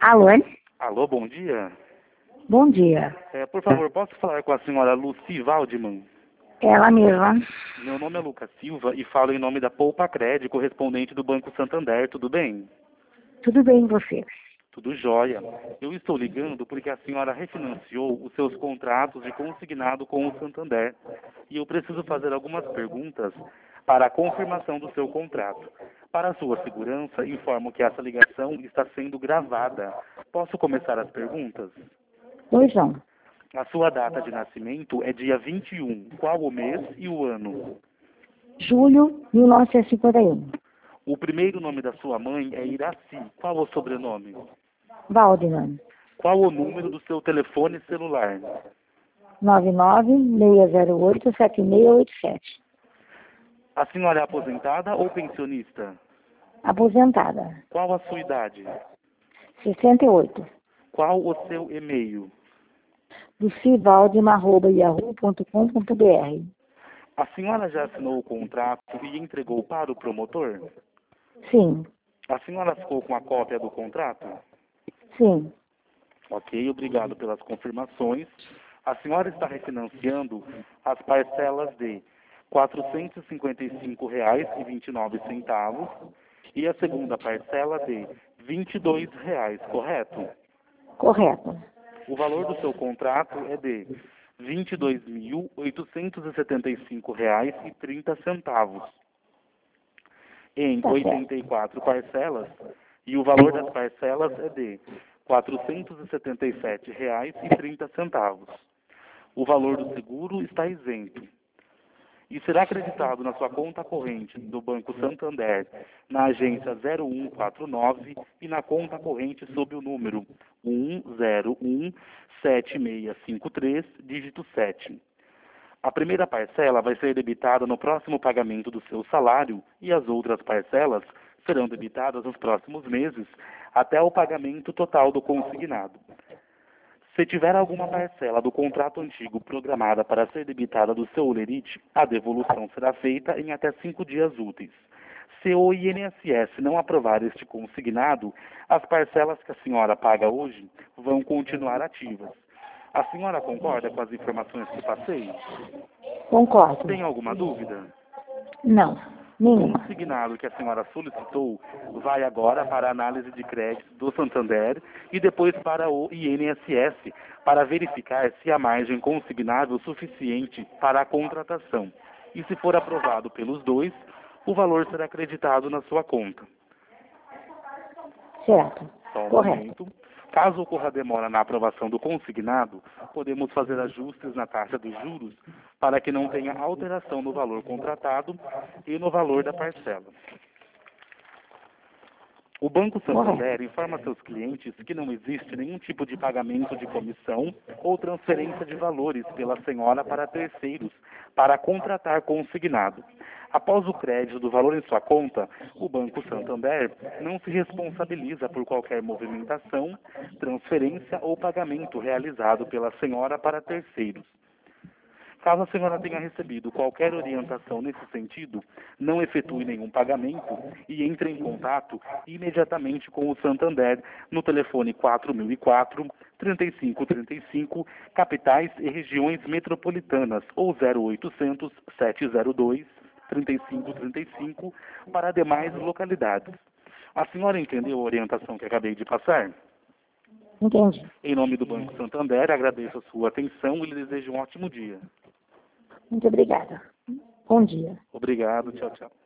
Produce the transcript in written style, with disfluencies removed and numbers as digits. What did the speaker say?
Alô? Alô, bom dia. Bom dia. Por favor, posso falar com a senhora Lucy Waldman? Ela mesma. Meu nome é Lucas Silva e falo em nome da Poupa Cred, correspondente do Banco Santander, tudo bem? Tudo bem, e você? Tudo jóia. Eu estou ligando porque a senhora refinanciou os seus contratos de consignado com o Santander e eu preciso fazer algumas perguntas para a confirmação do seu contrato. Para a sua segurança, informo que essa ligação está sendo gravada. Posso começar as perguntas? Pois não. A sua data de nascimento é dia 21. Qual o mês e o ano? Julho 1951. O primeiro nome da sua mãe é Iraci. Qual o sobrenome? Waldman. Qual o número do seu telefone celular? 996087687. A senhora é aposentada ou pensionista? Aposentada. Qual a sua idade? 68. Qual o seu e-mail? lucivaldman@yahoo.com.br. A senhora já assinou o contrato e entregou para o promotor? Sim. A senhora ficou com a cópia do contrato? Sim. Ok, obrigado pelas confirmações. A senhora está refinanciando as parcelas de R$ 455,29 e a segunda parcela de R$ 22, correto? Correto. O valor do seu contrato é de R$ 22.875,30 em Tá certo. 84 parcelas e o valor das parcelas é de R$ 477,30. O valor do seguro está isento e será acreditado na sua conta corrente do Banco Santander, na agência 0149 e na conta corrente sob o número 1017653, dígito 7. A primeira parcela vai ser debitada no próximo pagamento do seu salário e as outras parcelas serão debitadas nos próximos meses até o pagamento total do consignado. Se tiver alguma parcela do contrato antigo programada para ser debitada do seu holerite, a devolução será feita em até 5 dias úteis. Se o INSS não aprovar este consignado, as parcelas que a senhora paga hoje vão continuar ativas. A senhora concorda com as informações que passei? Concordo. Tem alguma dúvida? Não. O Nenhuma. consignado que a senhora solicitou vai agora para a análise de crédito do Santander e depois para o INSS para verificar se há margem consignável suficiente para a contratação. E se for aprovado pelos dois, o valor será acreditado na sua conta. Certo. Só um Correto. momento. Caso ocorra demora na aprovação do consignado, podemos fazer ajustes na taxa dos juros para que não tenha alteração no valor contratado e no valor da parcela. O Banco Santander informa seus clientes que não existe nenhum tipo de pagamento de comissão ou transferência de valores pela senhora para terceiros para contratar consignado. Após o crédito do valor em sua conta, o Banco Santander não se responsabiliza por qualquer movimentação, transferência ou pagamento realizado pela senhora para terceiros. Caso a senhora tenha recebido qualquer orientação nesse sentido, não efetue nenhum pagamento e entre em contato imediatamente com o Santander no telefone 4004-3535, capitais e regiões metropolitanas, ou 0800-702-3535 para demais localidades. A senhora entendeu a orientação que acabei de passar? Entendi. Em nome do Banco Santander, agradeço a sua atenção e lhe desejo um ótimo dia. Muito obrigada. Bom dia. Obrigado, tchau, tchau.